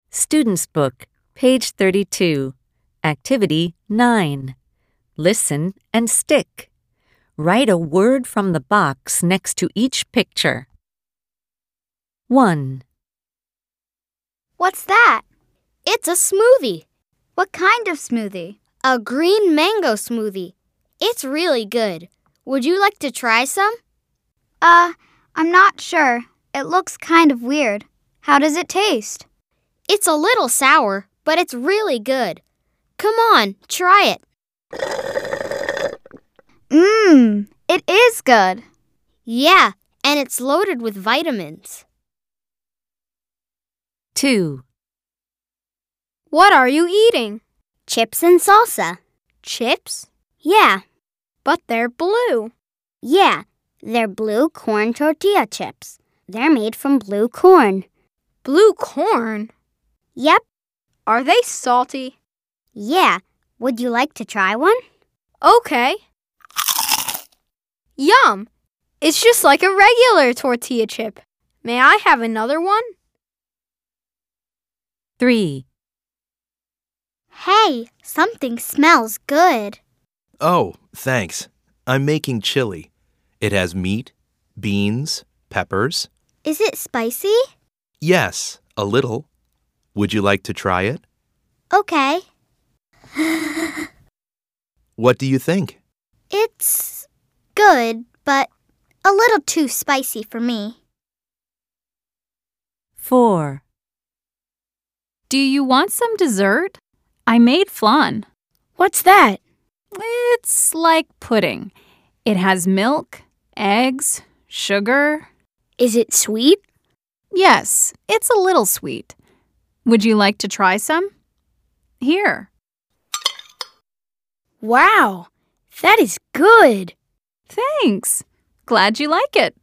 Student's Book, page 32, Activity 9. Listen and stick. Write a word from the box next to each picture. 1. What's that? It's a smoothie. What kind of smoothie? A green mango smoothie. It's really good. Would you like to try some? I'm not sure. It looks kind of weird. How does it taste? It's a little sour, but it's really good. Come on, try it. It is good. Yeah, and it's loaded with vitamins. 2. What are you eating? Chips and salsa. Chips? Yeah. But they're blue. Yeah, they're blue corn tortilla chips. They're made from blue corn. Blue corn? Yep. Are they salty? Yeah. Would you like to try one? Okay. Yum! It's just like a regular tortilla chip. May I have another one? 3. Hey, something smells good. Oh, thanks. I'm making chili. It has meat, beans, peppers. Is it spicy? Yes, a little. Would you like to try it? Okay. What do you think? It's good, but a little too spicy for me. 4. Do you want some dessert? I made flan. What's that? It's like pudding. It has milk, eggs, sugar. Is it sweet? Yes, it's a little sweet. Would you like to try some? Here. Wow, that is good. Thanks. Glad you like it.